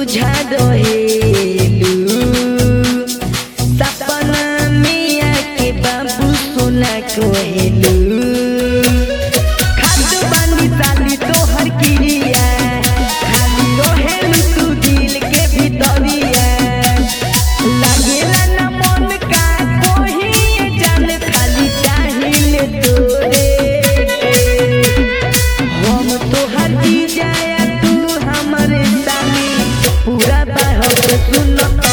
बुझा रहेलू सपना में आके बाबू सोना कहेलू खाद बानी साली तोहर क्रिया खाली रहेलू तू दिल के भीतरिया लागेला ना मन का कोही जान खाली चाहिए तोरे हम तोहर जी जाया तू हमरे साली पूरा बाहर सुन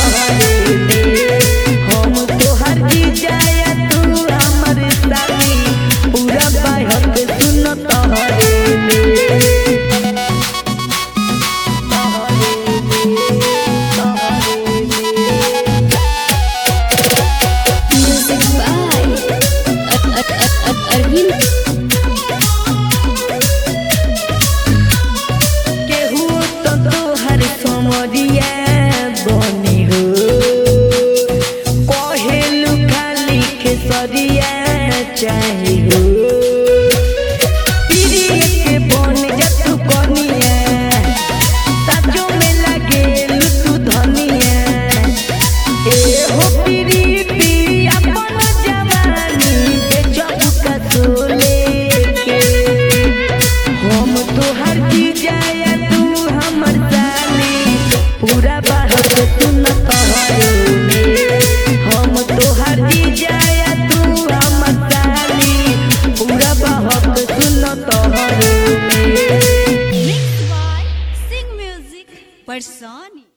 हम तोहर जी जाया तू हमरे साली पूरा बाहर सुन Music by Arvind. केहू तो तोहर समरिया बनी हो कहेलू खाली खेसरिया चाही हो प्रिय के बन जा तू कनिया साजो में लागेलू तू धनिया हो प्रीति अपन जवानी बेचब का सोले के हम तोहर जी जाया तू हमर साली पूरा बाहर सुन हम तोहर जी जाया तू हमर साली पूरा बाहर सुन Mixed by Sing Music Personi.